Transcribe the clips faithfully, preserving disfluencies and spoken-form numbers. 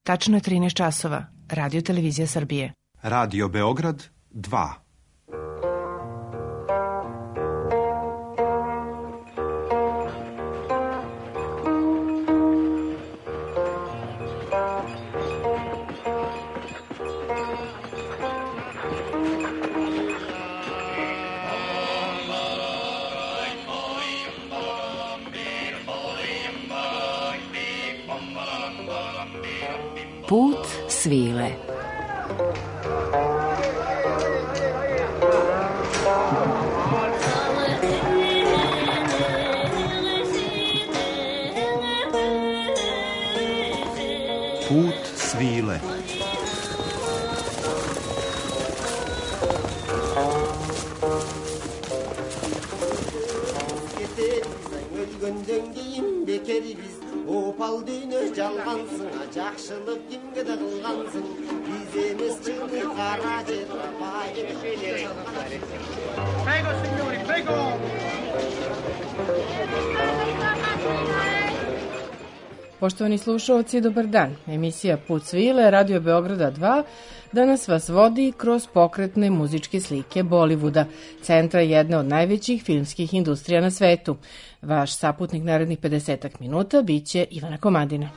Tačno je trinaest časova. Radio Televizija Srbije. Radio Beograd dva. Put svile. Put svile. Opal düğünü жалғансың, жақшылық кімге де қылғансың, біз емес чыңы қара жер Prego, signori, prego! Poštovani slušalci, dobar dan. Emisija Put svile, Radio Beograda dva, danas vas vodi kroz pokretne muzičke slike Bollywooda, centra jedne od najvećih filmskih industrija na svetu. Vaš saputnik narednih pedesetak minuta biće Ivana Komadina.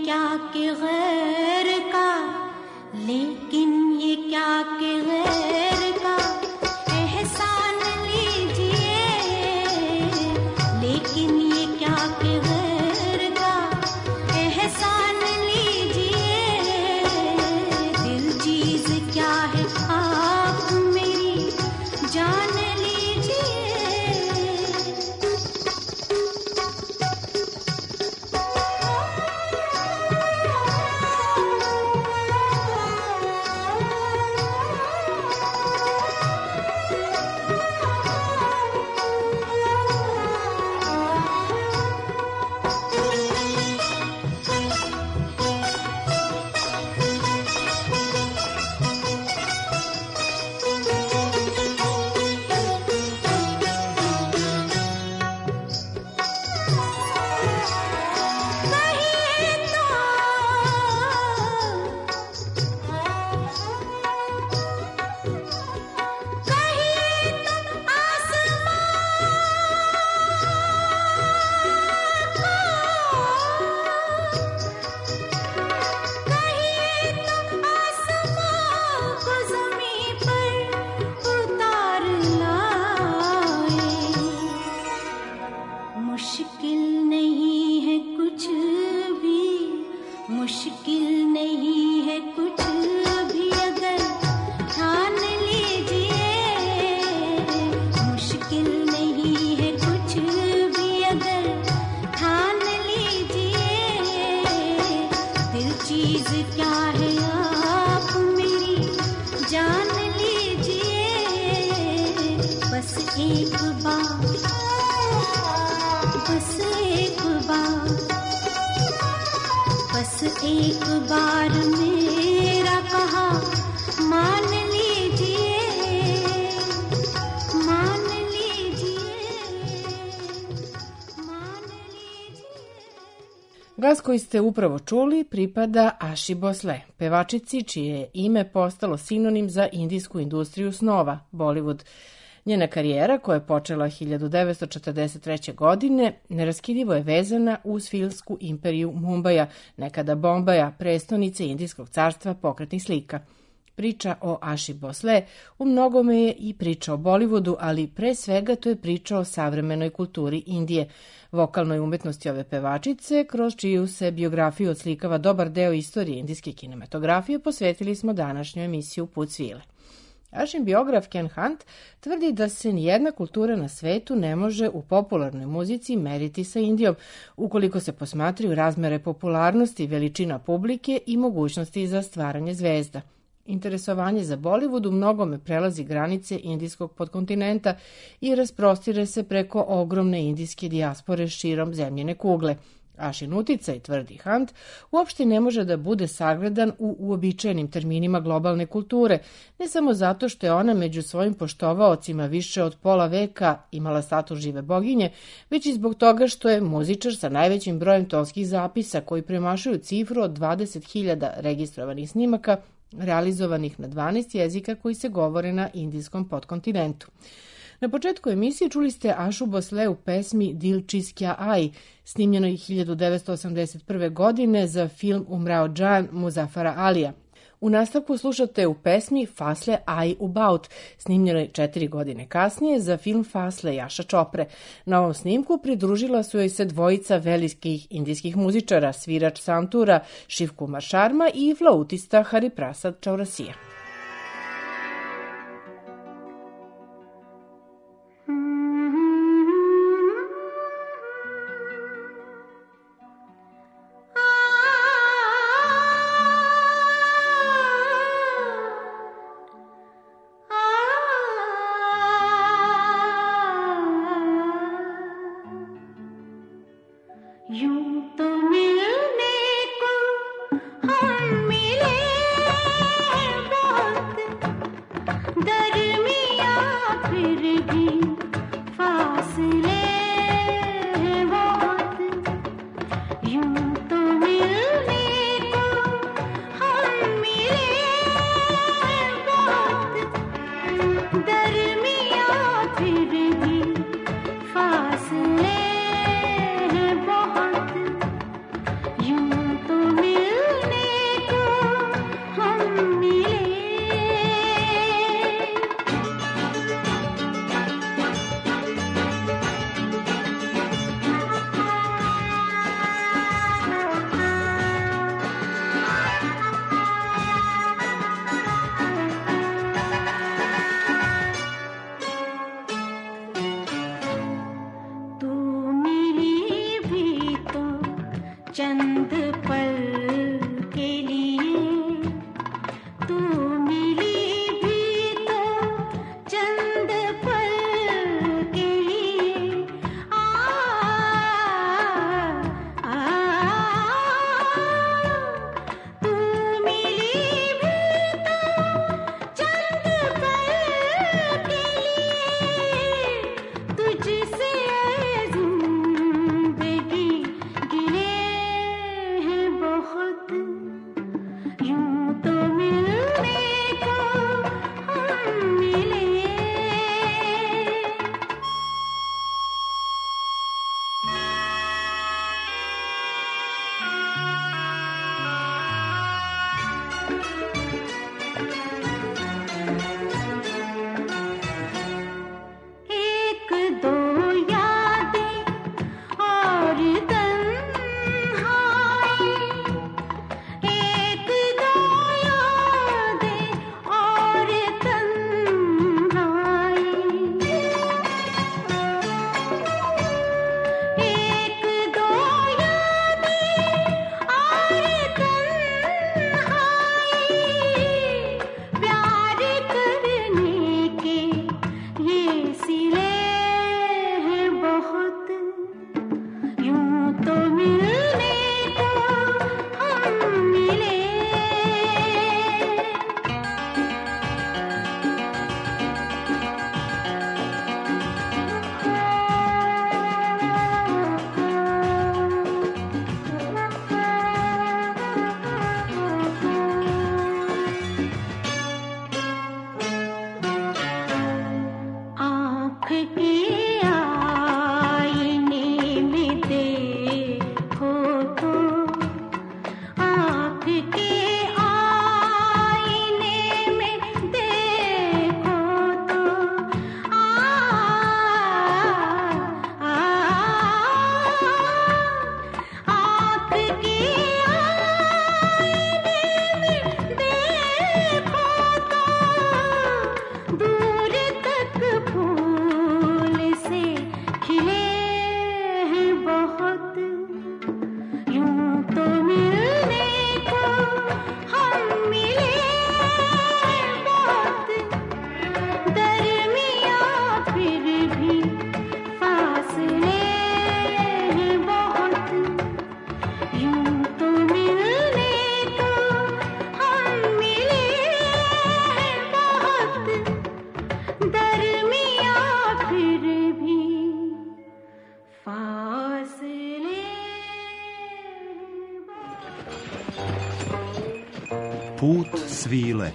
क्या कि गैर का, लेकिन ये क्या कि गैर का एहसान लीजिए, लेकिन ये क्या कि गैर का एहसान लीजिए। दिल चीज क्या है आप मेरी जान लीजिए। मुश्किल नहीं है कुछ भी, मुश्किल नहीं है कुछ भी अगर ठान लीजिए। मुश्किल नहीं है कुछ भी अगर ठान लीजिए। दिल चीज क्या है आप मेरी जान लीजिए। बस एक बार, बस एक बार, बस एक बार मेरा कहा मान लीजिए, मान लीजिए, मान लीजिए। Glas koji ste upravo čuli pripada Aši Bosle, pevačici čije je ime postalo sinonim za indijsku industriju snova, Bollywood. Njena karijera, koja je počela hiljadu devetsto četrdeset treće. godine, neraskidivo je vezana uz filmsku imperiju Mumbaja, nekada Bombaja, prestonice Indijskog carstva pokretnih slika. Priča o Aši Bosle u mnogome je i priča o Bollywoodu, ali pre svega to je priča o savremenoj kulturi Indije, vokalnoj umetnosti ove pevačice, kroz čiju se biografiju odslikava dobar deo istorije indijske kinematografije, posvetili smo današnju emisiju Put svile. Ašin biograf Ken Hunt tvrdi da se nijedna kultura na svetu ne može u popularnoj muzici meriti sa Indijom, ukoliko se posmatraju razmere popularnosti, veličina publike i mogućnosti za stvaranje zvezda. Interesovanje za Bollywood u mnogome prelazi granice indijskog podkontinenta i rasprostire se preko ogromne indijske dijaspore širom zemljine kugle. Ašin uticaj, tvrdi Hunt, uopšte ne može da bude sagledan u uobičajenim terminima globalne kulture, ne samo zato što je ona među svojim poštovaocima više od pola veka imala status žive boginje, već i zbog toga što je muzičar sa najvećim brojem tonskih zapisa koji premašuju cifru od dvadeset hiljada registrovanih snimaka, realizovanih na dvanaest jezika koji se govore na indijskom podkontinentu. Na početku emisije čuli ste Ašu Bosle u pesmi Dil Čiskja Aj, snimljenoj hiljadu devetsto osamdeset prve. godine za film Umrao Džan Muzafara Alija. U nastavku slušate u pesmi Fasle Aj Ubaut, snimljenoj četiri godine kasnije za film Fasle Jaša Čopre. Na ovom snimku pridružila su joj se dvojica velikih indijskih muzičara, svirač santura Shiv Kumar Sharma i flautista Hariprasad Chaurasia. यूं तो मिलने को हम मिले, वो Put svile.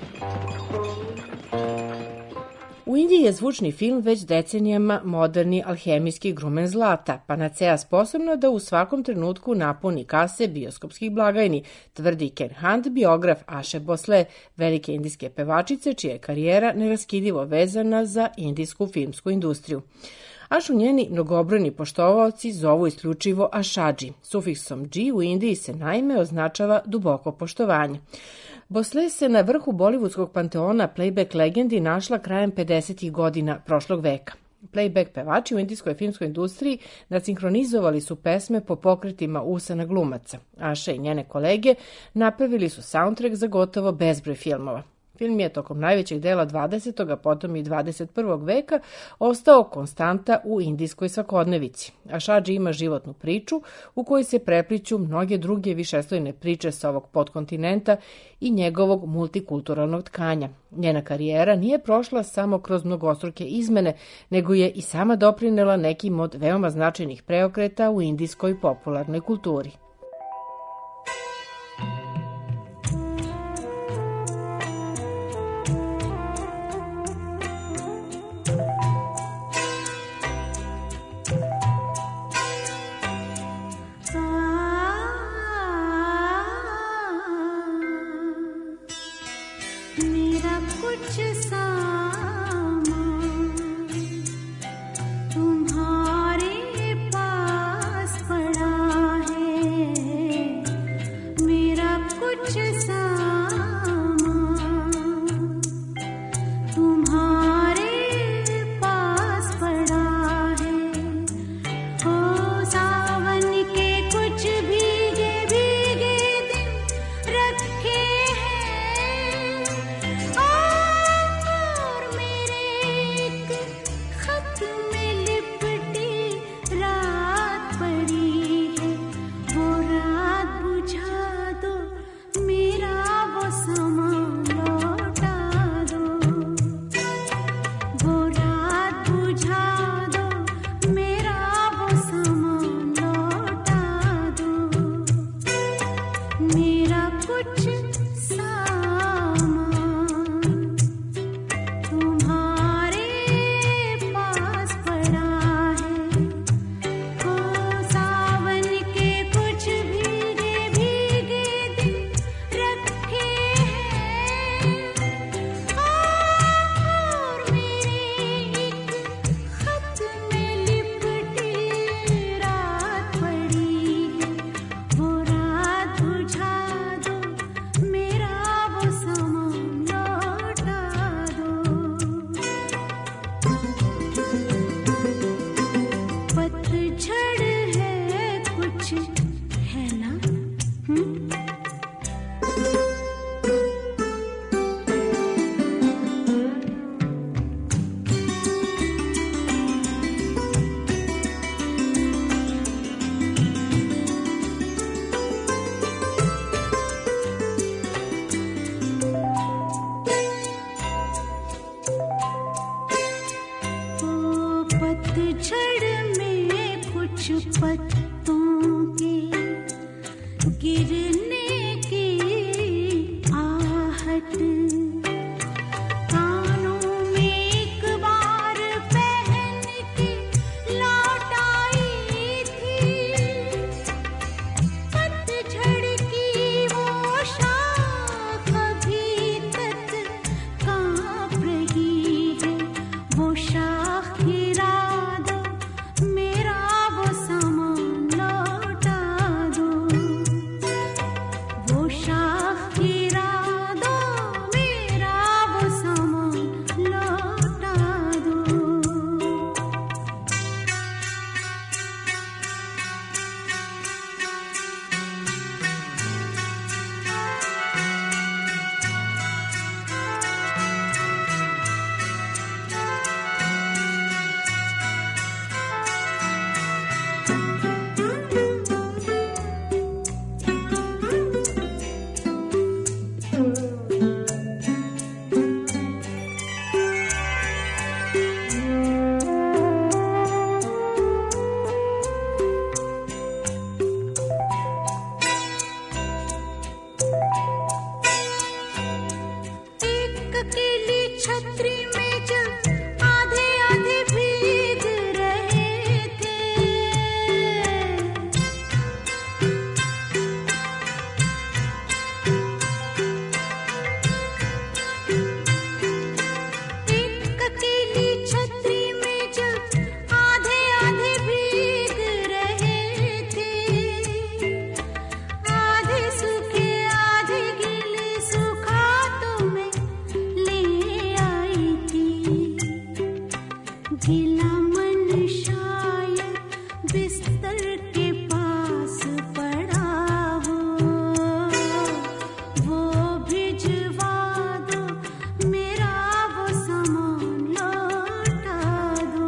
U Indiji je zvučni film već decenijama moderni alhemijski grumen zlata, panacea sposobna da u svakom trenutku napuni kase bioskopskih blagajni, tvrdi Ken Hunt, biograf Ashe Bhosle, velike indijske pevačice čija je karijera neraskidivo vezana za indijsku filmsku industriju. Ašu njeni mnogobrojni poštovaoci zovu isključivo Ašadži. Sufiksom dži u Indiji se naime označava duboko poštovanje. Bhosle se na vrhu bolivudskog panteona playback legendi našla krajem pedesetih godina prošlog veka. Playback pevači u indijskoj filmskoj industriji nasinhronizovali su pesme po pokretima usana glumaca. Asha i njene kolege napravili su soundtrack za gotovo bezbroj filmova. Film je tokom najvećeg dela dvadesetog a potom i dvadeset prvog veka ostao konstanta u indijskoj svakodnevici. Ašadži ima životnu priču u kojoj se prepliću mnoge druge višeslojne priče sa ovog podkontinenta i njegovog multikulturalnog tkanja. Njena karijera nije prošla samo kroz mnogostruke izmene, nego je i sama doprinela nekim od veoma značajnih preokreta u indijskoj popularnoj kulturi. अकेली छतरी में जब आधे आधे भीग रहे थे, एक अकेली छतरी में जब आधे आधे भीग रहे थे, आधे सूखे आधे गीले सूखा तो मैं ले आई थी। गीला मन शायद बिस्तर के पास पड़ा हो, वो भिजवा दो, मेरा वो सामान लौटा दो।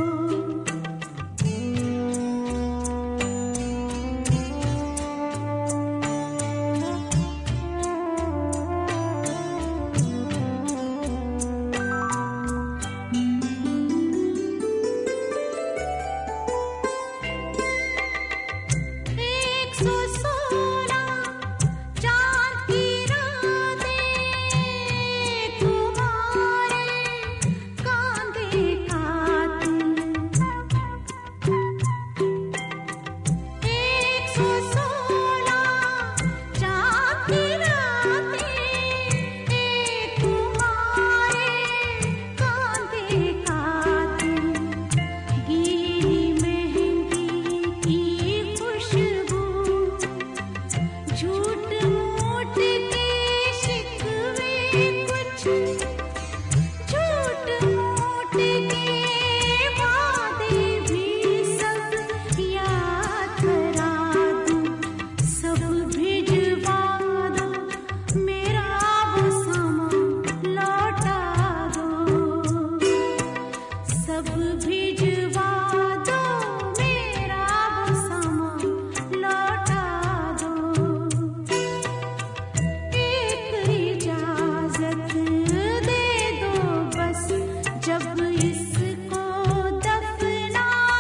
एक सौ सोलह चांद की रातें तुम्हारे कांधे कातिल, एक सौ सोलह चांद की रातें तुम्हारे कांधे कातिल, गीली मेहंदी की खुशबू, झूठ मूठ के शिकवे कुछ, झूठ मूठ के वादे भी सब याद करा दूं, सब भिजवा दो, मेरा वो सामान लौटा दो, सब भिजवा दो, मेरा वो सामान लौटा दो। एक इजाजत दे दो बस, जब इसको दफनाऊंगी,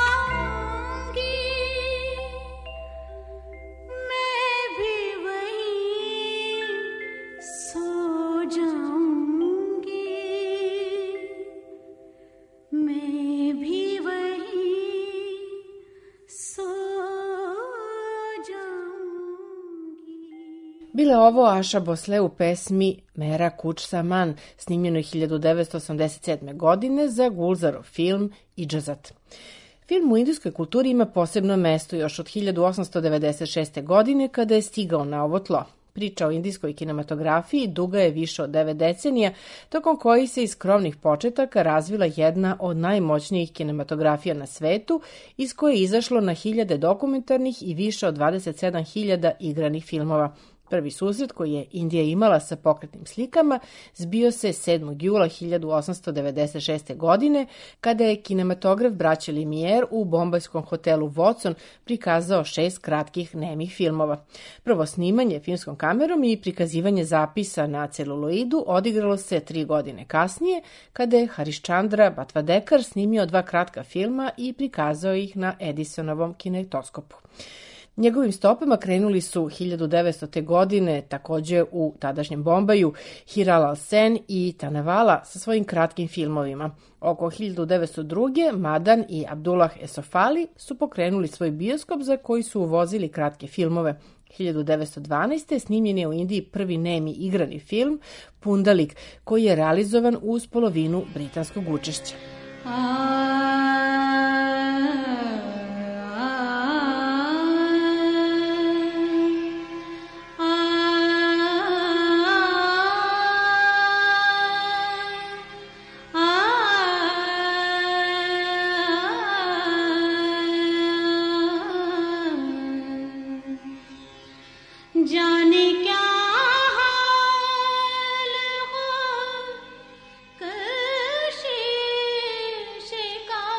मैं भी वहीं सो जाऊंगी, मैं भी वहीं सो जाऊंगी। Bila je ovo Aša Bosle u pesmi Mera Kuč Saman, snimljenoj hiljadu devetsto osamdeset sedme. godine za Gulzarov film Idžazat. Film u indijskoj kulturi ima posebno mesto još od hiljadu osamsto devedeset šeste. godine kada je stigao na ovo tlo. Priča o indijskoj kinematografiji duga je više od devet decenija, tokom kojih se iz skromnih početaka razvila jedna od najmoćnijih kinematografija na svetu, iz koje je izašlo na hiljade dokumentarnih i više od dvadeset sedam hiljada igranih filmova. Prvi susret koji je Indija imala sa pokretnim slikama zbio se sedmog jula hiljadu osamsto devedeset šeste. godine, kada je kinematograf braće Lumière u bombajskom hotelu Watson prikazao šest kratkih nemih filmova. Prvo snimanje filmskom kamerom i prikazivanje zapisa na celuloidu odigralo se tri godine kasnije, kada je Harishchandra Bhatvadekar snimio dva kratka filma i prikazao ih na Edisonovom kinetoskopu. Njegovim stopama krenuli su hiljadu devetstote. godine takođe u tadašnjem Bombaju Hiral Sen i Tanevala sa svojim kratkim filmovima. Oko hiljadu devetsto druge. Madan i Abdullah Esofali su pokrenuli svoj bioskop za koji su uvozili kratke filmove. hiljadu devetsto dvanaeste. snimljen je u Indiji prvi nemi igrani film Pundalik, koji je realizovan uz polovinu britanskog učešća. जाने क्या हाल हो कशिश का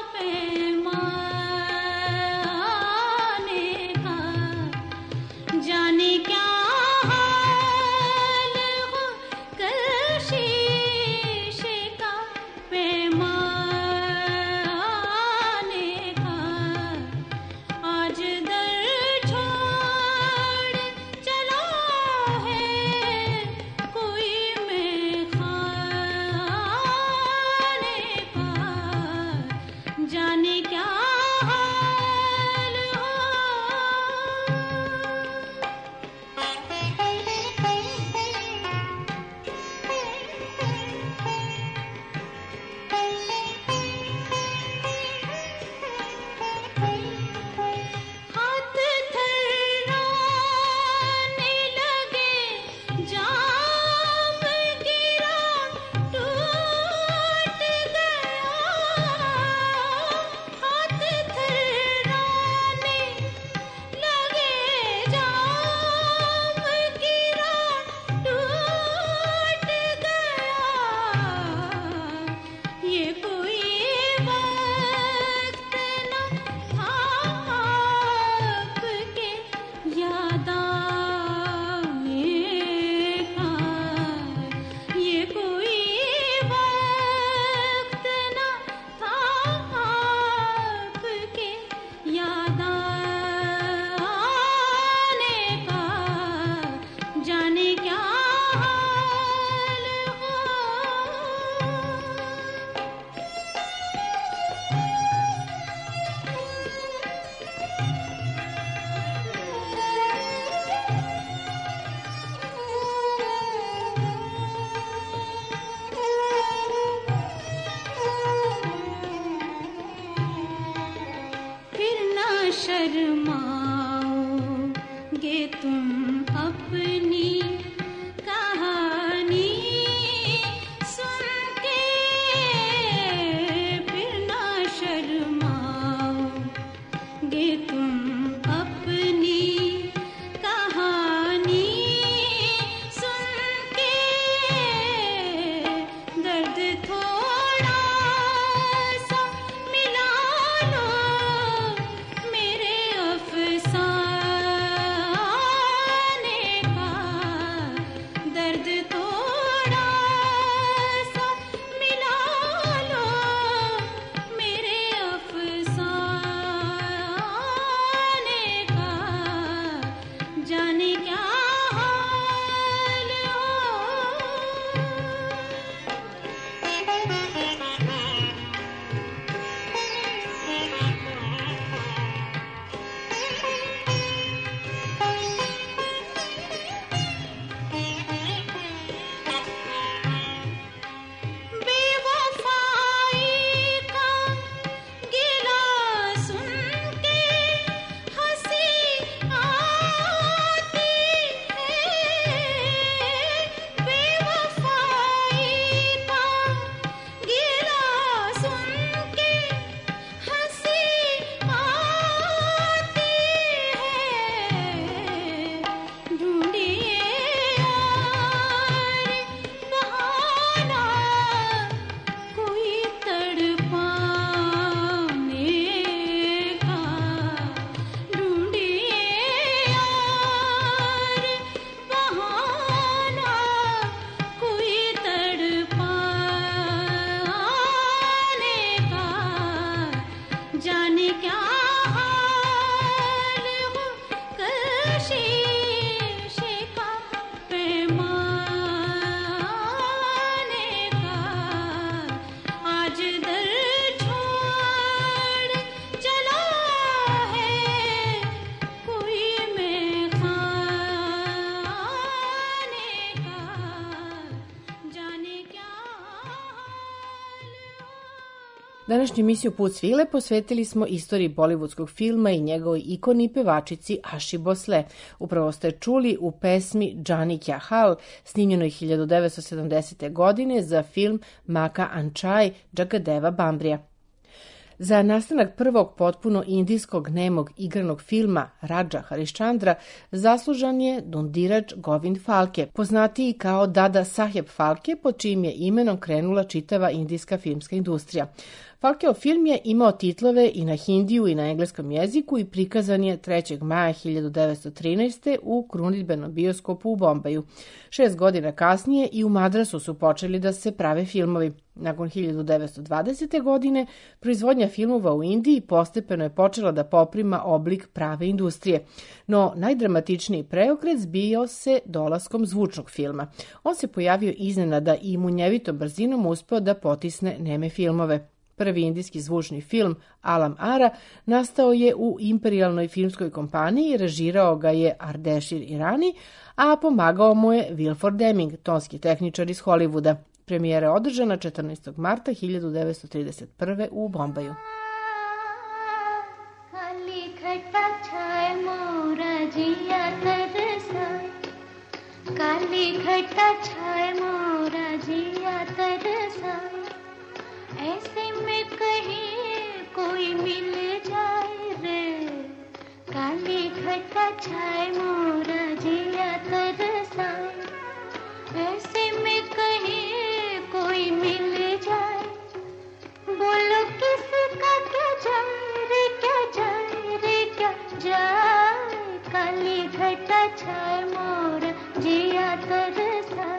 Današnju emisiju Put svile posvetili smo istoriji bollywoodskog filma i njegovoj ikoni pevačici Aši Bosle. Upravo ste čuli u pesmi Jani Kya Hal, snimljenoj hiljadu devetsto sedamdesete. godine za film Maka Anchai Jagadeva Bambrija. Za nastanak prvog potpuno indijskog nemog igranog filma Raja Harishchandra zaslužan je Dhundiraj Govind Phalke, poznatiji kao Dada Saheb Phalke, pod čijim je imenom krenula čitava indijska filmska industrija. Phalkeov film je imao titlove i na hindiju i na engleskom jeziku i prikazan je trećeg maja hiljadu devetsto trinaeste. u krunidbenom bioskopu u Bombaju. Šest godina kasnije i u Madrasu su počeli da se prave filmovi. Nakon hiljadu devetsto dvadesete. godine proizvodnja filmova u Indiji postepeno je počela da poprima oblik prave industrije. No najdramatičniji preokret zbio se dolaskom zvučnog filma. On se pojavio iznenada i munjevitom brzinom uspeo da potisne neme filmove. Prvi indijski zvučni film Alam Ara nastao je u Imperialnoj filmskoj kompaniji, režirao ga je Ardeshir Irani, a pomagao mu je Wilford Deming, tonski tehničar iz Hollywooda. Premijera je održana četrnaestog marta hiljadu devetsto trideset prve. u Bombaju. ऐसे में कहीं कोई मिल जाए रे, काली घटा छाए मोरा जिया तरसाए। ऐसे में कहीं कोई मिल जाए, बोलो किसका क्या जाए रे, क्या जाए रे, क्या जाए, काली घटा छाए मोरा जिया तरसाए।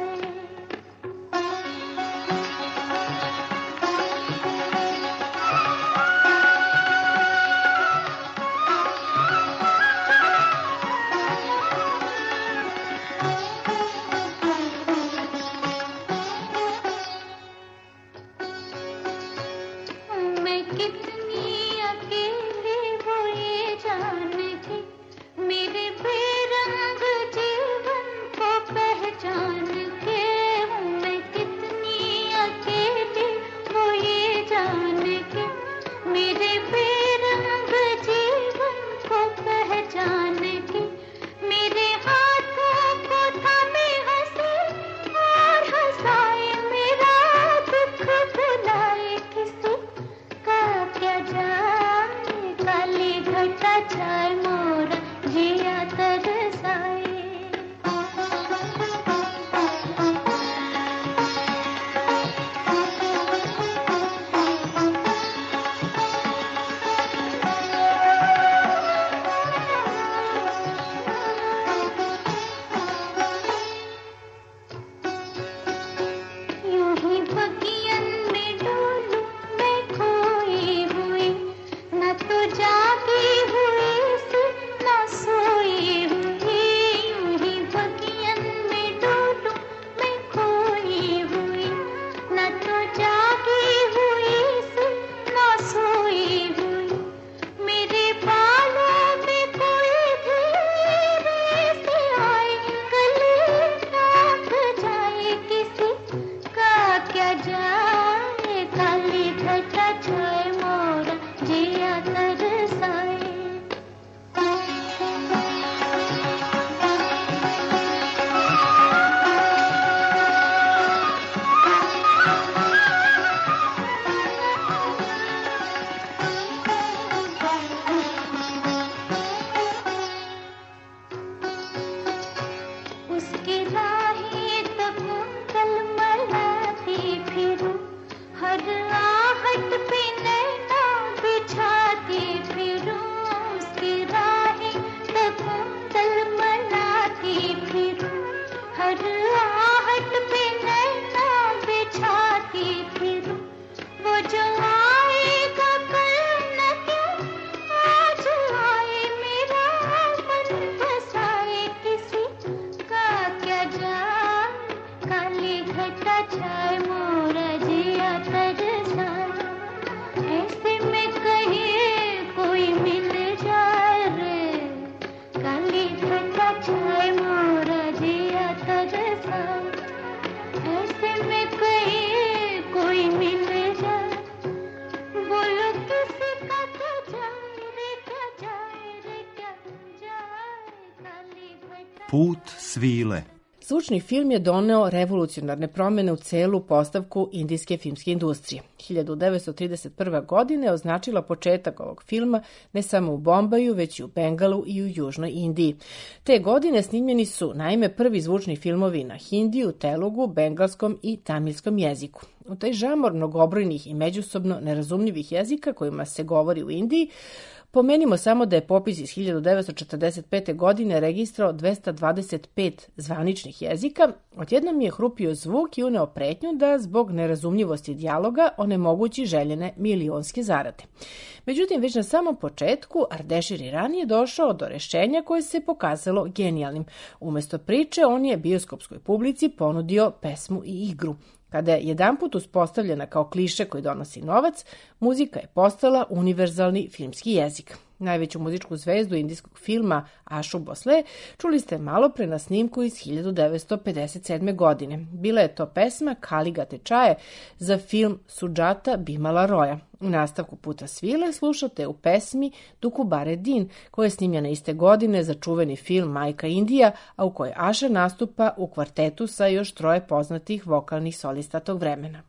Put svile. Zvučni film je doneo revolucionarne promjene u celu postavku indijske filmske industrije. hiljadu devetsto trideset prve. godine označila početak ovog filma ne samo u Bombaju, već i u Bengalu i u Južnoj Indiji. Te godine snimljeni su naime prvi zvučni filmovi na hindiju, telugu, bengalskom i tamilskom jeziku. U taj žamor mnogobrojnih i međusobno nerazumljivih jezika kojima se govori u Indiji, pomenimo samo da je popis iz hiljadu devetsto četrdeset pete. godine registrao dvesta dvadeset pet zvaničnih jezika, odjednom je hrupio zvuk i uneo pretnju da zbog nerazumljivosti dijaloga onemogući željene milionske zarade. Međutim, već na samom početku Ardeshir Irani je došao do rešenja koje se pokazalo genijalnim. Umesto priče, on je bioskopskoj publici ponudio pesmu i igru. Kada je jedanput uspostavljena kao kliše koji donosi novac, muzika je postala univerzalni filmski jezik. Najveću muzičku zvezdu indijskog filma Ashu Bhosle čuli ste malo pre na snimku iz hiljadu devetsto pedeset sedme. godine. Bila je to pesma Kaliga Tečaje za film Sujata Bimala Roya. U nastavku Puta svile slušate u pesmi Dukubare Din, koja je snimljena iste godine za čuveni film Majka Indija, a u kojoj Asha nastupa u kvartetu sa još troje poznatih vokalnih solista tog vremena.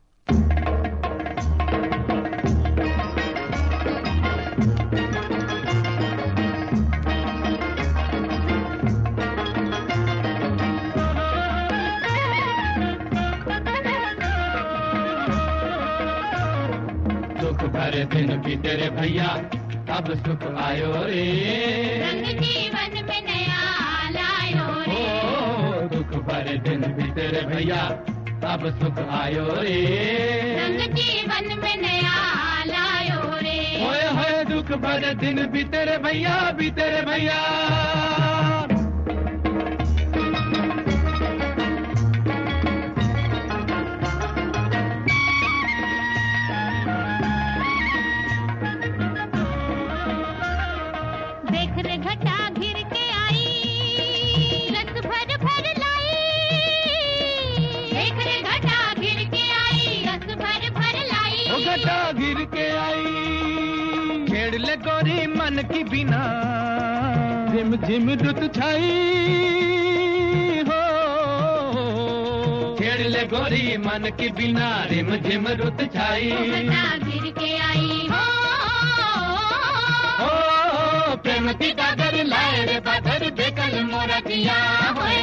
भरे दिन भी तेरे भैया अब सुख आयो रे रंग जीवन में नया लायो रे ओ दुख भरे दिन भी तेरे भैया अब सुख आयो रे रंग जीवन में नया लायो रे होए होए दुख भरे दिन भी तेरे भैया भी तेरे भैया गिर के आई छेड़ ले गोरी मन की बिना झिम झिम रुत छाई हो छेड़ ले गोरी मन की बिना रिम झिम रुत छाई गिर के आई हो प्रेम की कागर लाए रे बादर बेकल मोरा किया होए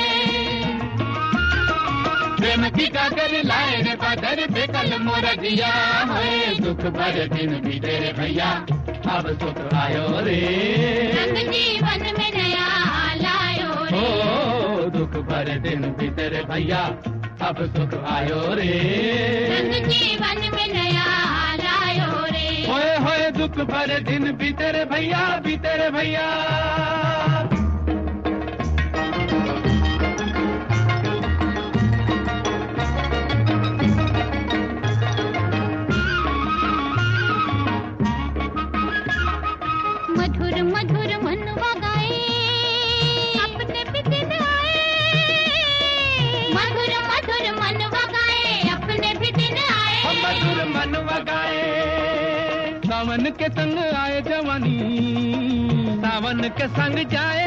प्रेम की कागर लाए रे बादर बेकल मोरा दिया होए दुख भरे दिन भी तेरे भैया अब सुख आयो रे रंग जीवन में नया लायो रे ओ दुख भरे दिन भी तेरे भैया अब सुख आयो रे रंग जीवन में नया लायो रे होए होए दुख भरे दिन भी तेरे भैया भी तेरे भैया मधुर मनवा गाए अपने भी दिन आए मधुर मधुर मनवा गाए अपने भी दिन आए मधुर मनवा गाए सावन के संग आए जवानी सावन के संग जाए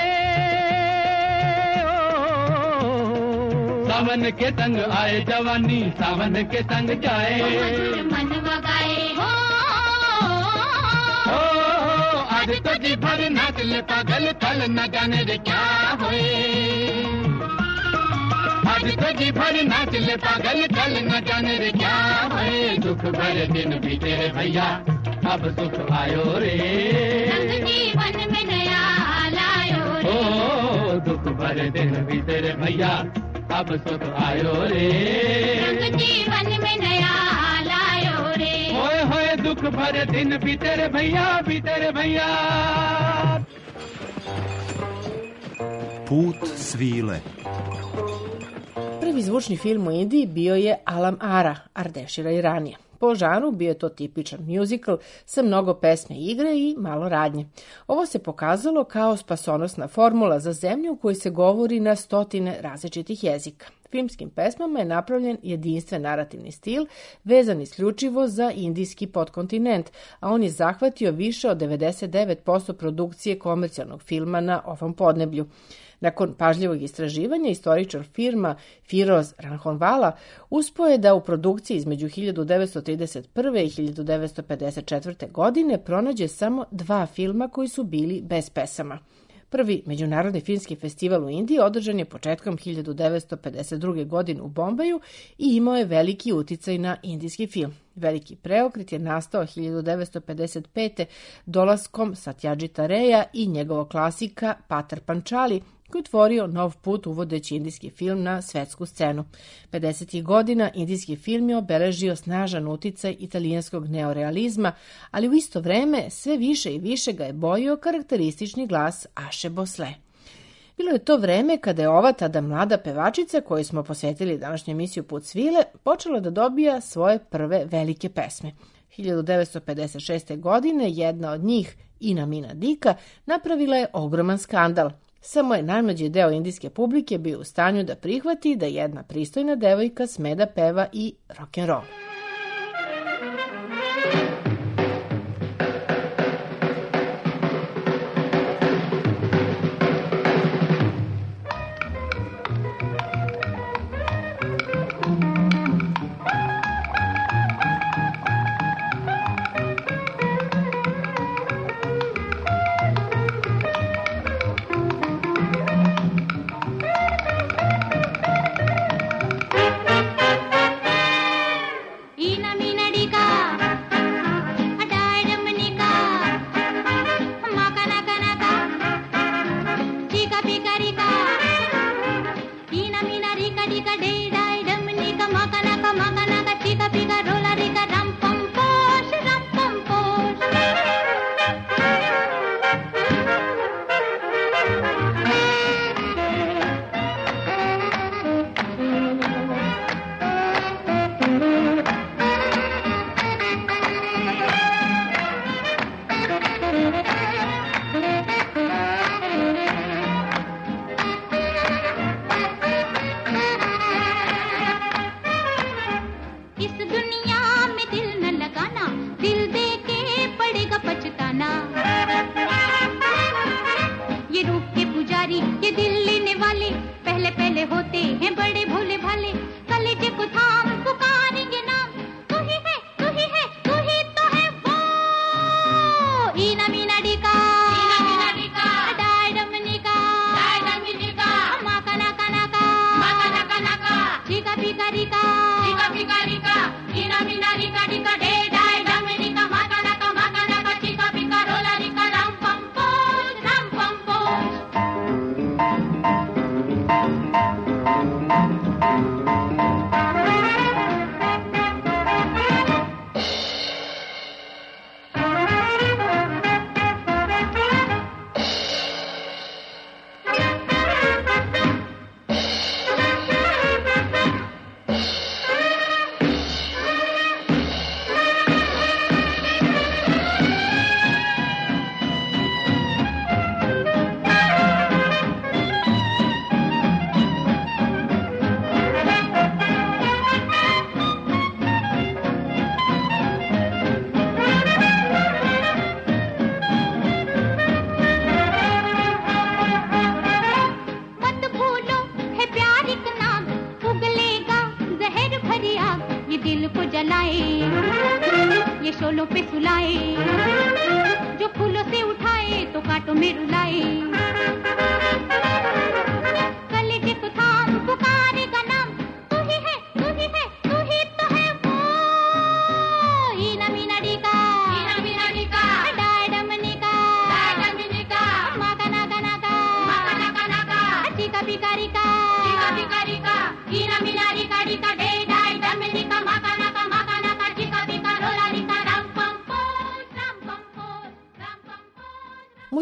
सावन के संग आए जवानी सावन के संग जाए मधुर मनवा गाए हो आज तो जी भर नाच ले पागल कल न जाने रे क्या होए आज तो जी भर नाच ले पागल कल न जाने रे क्या होए दुख भरे दिन भी तेरे भैया अब सुख आयो रे रंग जीवन में नया लायो रे ओ दुख भरे दिन भी तेरे भैया अब सुख आयो रे रंग जीवन में नया लायो रे होए होए दुख भरे दिन भी तेरे भैया भी तेरे भैया Put svile. Prvi zvučni film u Indiji bio je Alam Ara, Ardeshira Iranija. Po žanru bio je to tipičan musical sa mnogo pesme i igre i malo radnje. Ovo se pokazalo kao spasonosna formula za zemlju u kojoj se govori na stotine različitih jezika. filmskim pesmama je napravljen jedinstven narativni stil, vezan isključivo za indijski podkontinent, a on je zahvatio više od devedeset devet posto produkcije komercijalnog filma na ovom podneblju. Nakon pažljivog istraživanja, istoričar filma Firoz Ranhonvala uspeo je da u produkciji između hiljadu devetsto trideset prve i hiljadu devetsto pedeset četvrte. godine pronađe samo dva filma koji su bili bez pesama. Prvi međunarodni filmski festival u Indiji održan je početkom hiljadu devetsto pedeset druge. godine u Bombaju i imao je veliki uticaj na indijski film. Veliki preokret je nastao hiljadu devetsto pedeset pete. dolaskom Satyajita Raya i njegovog klasika Patar Panchali, koji je otvorio nov put uvodeći indijski film na svetsku scenu. pedesetih godina indijski film je obeležio snažan uticaj italijanskog neorealizma, ali u isto vreme sve više i više ga je bojio karakteristični glas Aše Bosle. Bilo je to vreme kada je ova tada mlada pevačica, koju smo posvetili današnju emisiju Put svile, počela da dobija svoje prve velike pesme. hiljadu devetsto pedeset šeste. godine jedna od njih, Ina Mina Dika, napravila je ogroman skandal. Samo je najmlađi deo indijske publike bio u stanju da prihvati da jedna pristojna devojka sme da peva i rock'n'roll.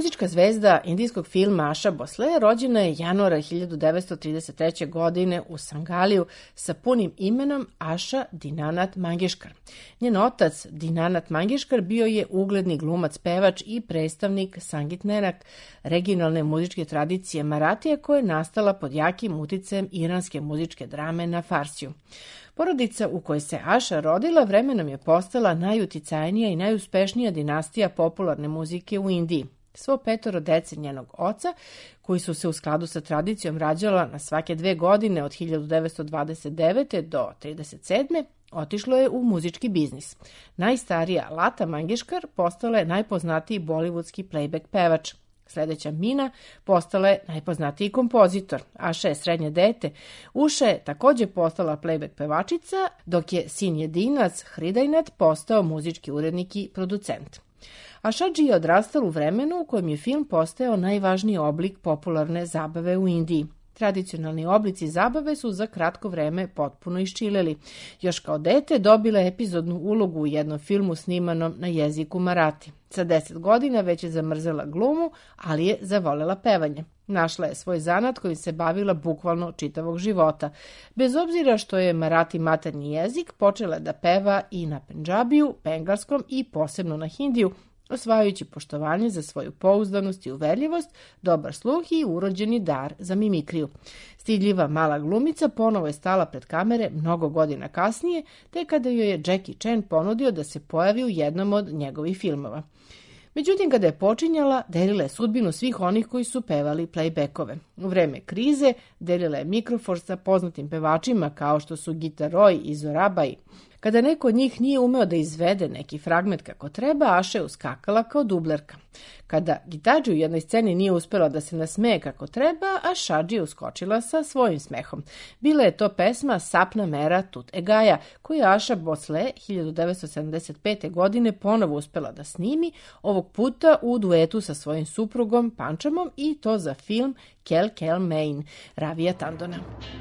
Muzička zvezda indijskog filma Aša Bosle rođena je januara hiljadu devetsto trideset treće. godine u Sangaliju sa punim imenom Aša Dinanath Mangeshkar. Njen otac Dinanath Mangeshkar bio je ugledni glumac, pevač i predstavnik Sangit Nanak, regionalne muzičke tradicije Maratija koja je nastala pod jakim uticajem iranske muzičke drame na farsiju. Porodica u kojoj se Aša rodila vremenom je postala najuticajnija i najuspešnija dinastija popularne muzike u Indiji. Svo petoro dece njenog oca, koji su se u skladu sa tradicijom rađala na svake dve godine od hiljadu devetsto dvadeset devete. do trideset sedme. otišlo je u muzički biznis. Najstarija Lata Mangeshkar postala je najpoznatiji bollywoodski playback pevač. Sledeća Mina postala je najpoznatiji kompozitor. Aša je srednje dete. Uša je takođe postala playback pevačica, dok je sin jedinac Hridaynath postao muzički urednik i producent. Ašadži je odrastao u vremenu u kojem je film postao najvažniji oblik popularne zabave u Indiji. Tradicionalni oblici zabave su za kratko vreme potpuno iščileli. Još kao dete dobila je epizodnu ulogu u jednom filmu snimanom na jeziku Marati. Sa deset godina već je zamrzela glumu, ali je zavolela pevanje. Našla je svoj zanat kojim se bavila bukvalno čitavog života. Bez obzira što je Marati maternji jezik, počela je da peva i na pendžabiju, bengalskom i posebno na hindiju, osvajajući poštovanje za svoju pouzdanost i uverljivost, dobar sluh i urođeni dar za mimikriju. Stidljiva mala glumica ponovo je stala pred kamere mnogo godina kasnije, te kada joj je Jackie Chan ponudio da se pojavi u jednom od njegovih filmova. Međutim, kada je počinjala, delila je sudbinu svih onih koji su pevali playbackove. U vreme krize delila je mikrofon sa poznatim pevačima kao što su Gita Roy i Zorabai. Kada neko od njih nije umeo da izvede neki fragment kako treba, Aša je uskakala kao dublerka. Kada Gitadži u jednoj sceni nije uspela da se nasmeje kako treba, Ašadži je uskočila sa svojim smehom. Bila je to pesma Sapna Mera Tut Egaja, koju je Aša Bosle hiljadu devetsto sedamdeset pete. godine ponovo uspela da snimi, ovog puta u duetu sa svojim suprugom Panchamom i to za film Kel Kel Main, Ravija Tandona.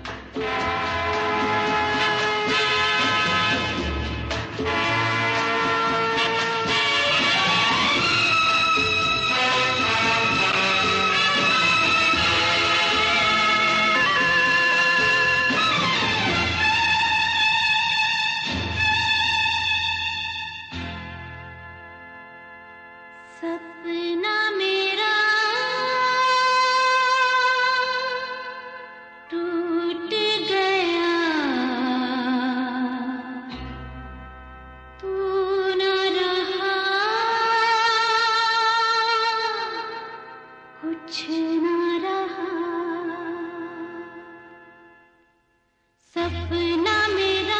सपना मेरा टूट गया, तू न रहा, कुछ न रहा। सपना मेरा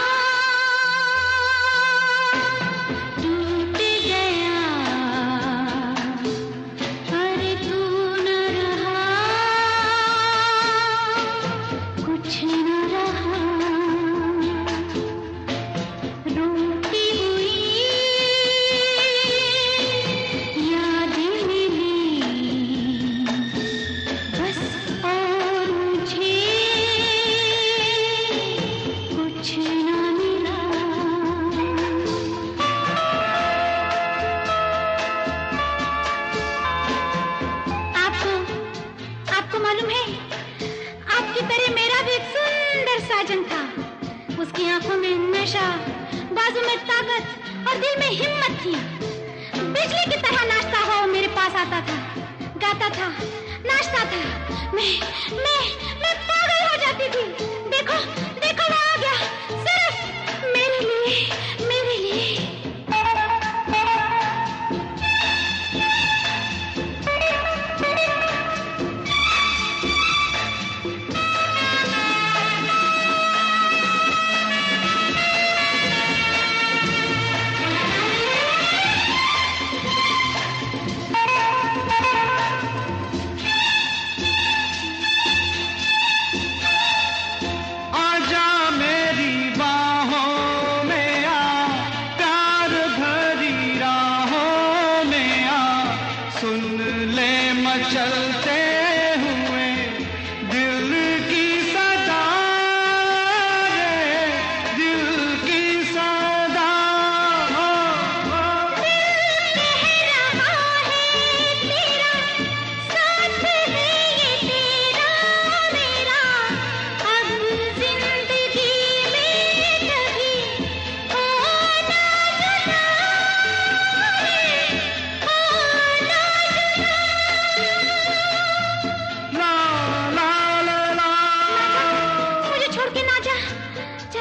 साजन था, उसकी आंखों में नशा, बाजू में ताकत और दिल में हिम्मत थी। बिजली की तरह नाचता हुआ वो मेरे पास आता था, गाता था, नाचता था। मैं मैं मैं पागल हो जाती थी। देखो देखो वो आ गया, सिर्फ मेरे लिए, मेरे लिए।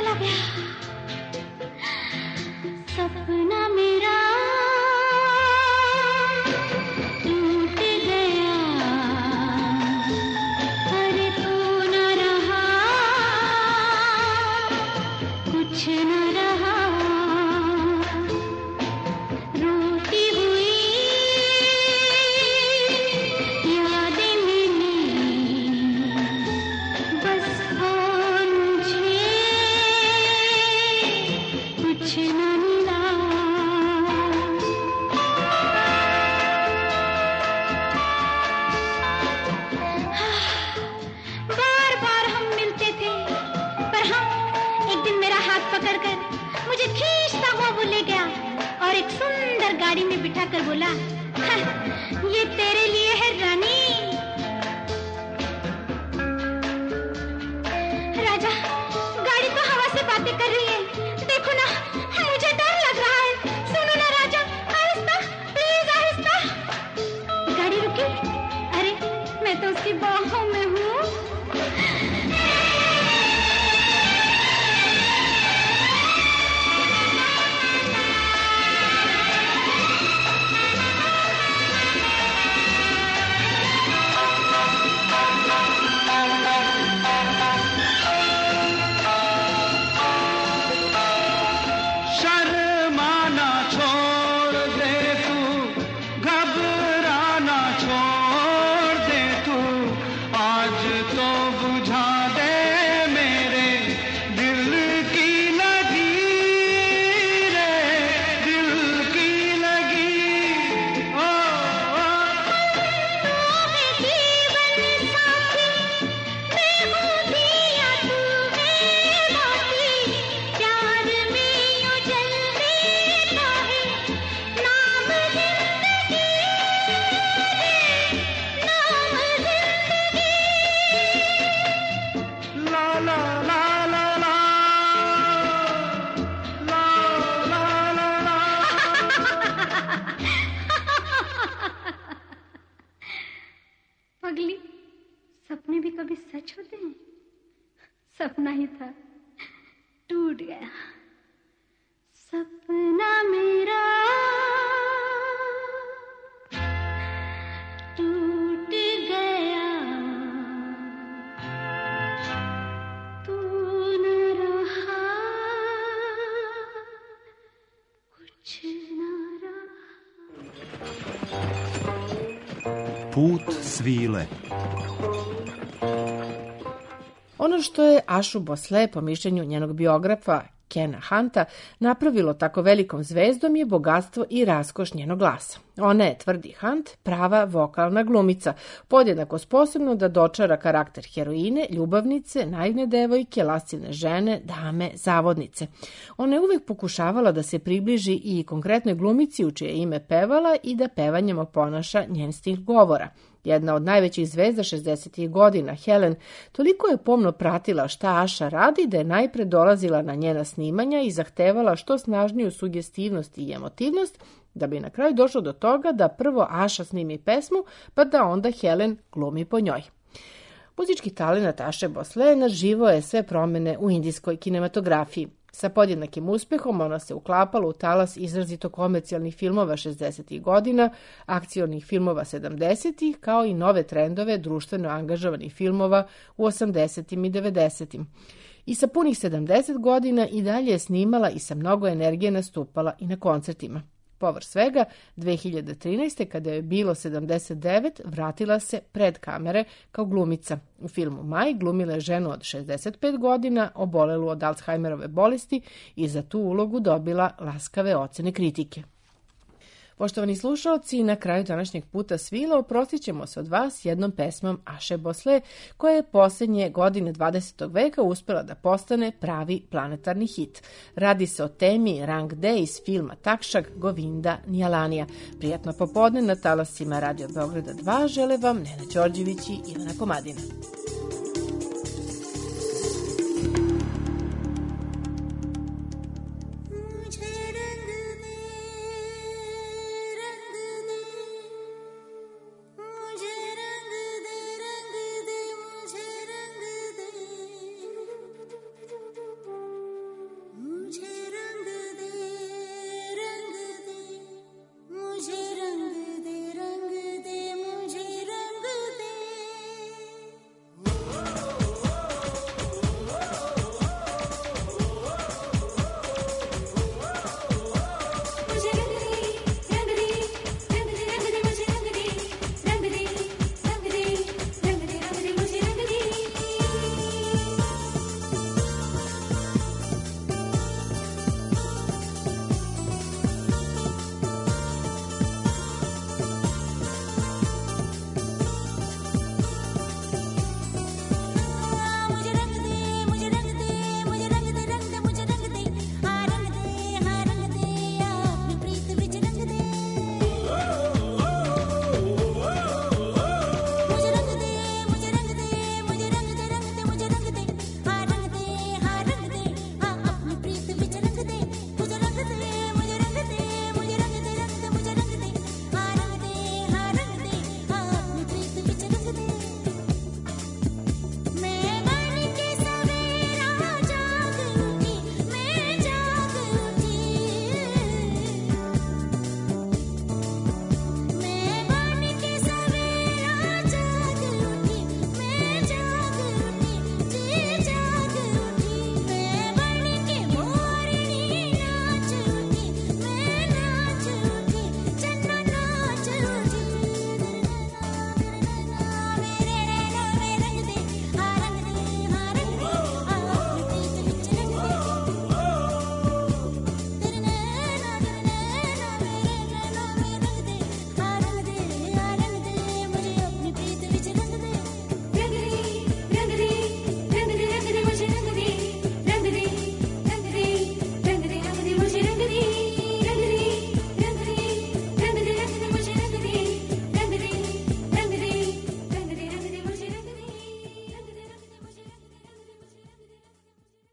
हो गया सपना मेरा टूट गया अरे तू न रहा कुछ न रहा रोती हुई यादें मिली बस और मुझे कुछ न मिला बार बार हम मिलते थे पर हम एक दिन मेरा हाथ पकड़कर मुझे खींचता हुआ वो ले गया और एक सुंदर गाड़ी में बिठाकर बोला "हाँ, ये तेरे लिए है रानी राजा गाड़ी तो हवा से बातें कर रही है देखो ना मुझे डर लग रहा है सुनो ना राजा आहिस्ता प्लीज आहिस्ता गाड़ी रुकी अरे मैं तो उसकी बाहों में हूँ शर्माना छोड़ दे तू घबराना छोड़ दे तू आज तो बुझा दे मेरे दिल की लगी रे दिल की लगी ओ, ओ। जीवन साथी मैं हूँ दिया तू है बाकी प्यार में यूं जल देता है नाम जिंदगी नाम जिंदगी ला ला ला ला ला ला ला ला पगली सपने भी कभी सच होते हैं सपना ही था टूट गया सपना मेरा टूट गया तू न रहा कुछ न रहा Put svile. Ono što je Ašu Bosle, po mišljenju njenog biografa Kena Hunta, napravilo tako velikom zvezdom je bogatstvo i raskoš njenog glasa. Ona je, tvrdi Hunt, prava vokalna glumica, podjednako sposobna da dočara karakter heroine, ljubavnice, naivne devojke, lascivne žene, dame, zavodnice. Ona je uvek pokušavala da se približi i konkretnoj glumici u čije ime pevala i da pevanjem oponaša njen stil govora. Jedna od najvećih zvezda šezdesetih godina, Helen, toliko je pomno pratila šta Aša radi da je najpre dolazila na njena snimanja i zahtevala što snažniju sugestivnost i emotivnost, da bi na kraju došlo do toga da prvo Aša snimi pesmu, pa da onda Helen glumi po njoj. Muzički talenat Aše Bosle naživo je sve promene u indijskoj kinematografiji. Sa podjednakim uspehom ona se uklapala u talas izrazito komercijalnih filmova šezdesetih godina, akcionih filmova sedamdesetih, kao i nove trendove društveno angažovanih filmova u osamdesetim i devedesetim. I sa punih sedamdeset godina i dalje je snimala i sa mnogo energije nastupala i na koncertima. Povrh svega, dve hiljade trinaeste. kada je bilo sedamdeset devet, vratila se pred kamere kao glumica. U filmu Maj glumila je ženu od šezdeset pet godina, obolelu od Alzheimerove bolesti i za tu ulogu dobila laskave ocene kritike. Poštovani slušalci, na kraju današnjeg puta svila oprostit ćemo se od vas jednom pesmom Aše Bosle, koja je posljednje godine dvadesetog veka uspjela da postane pravi planetarni hit. Radi se o temi Rang De iz filma Takšak Govinda Nijalanija. Prijatno popodne na talasima Radio Beograda dva žele vam Nena Đorđević i Ivana Komadina.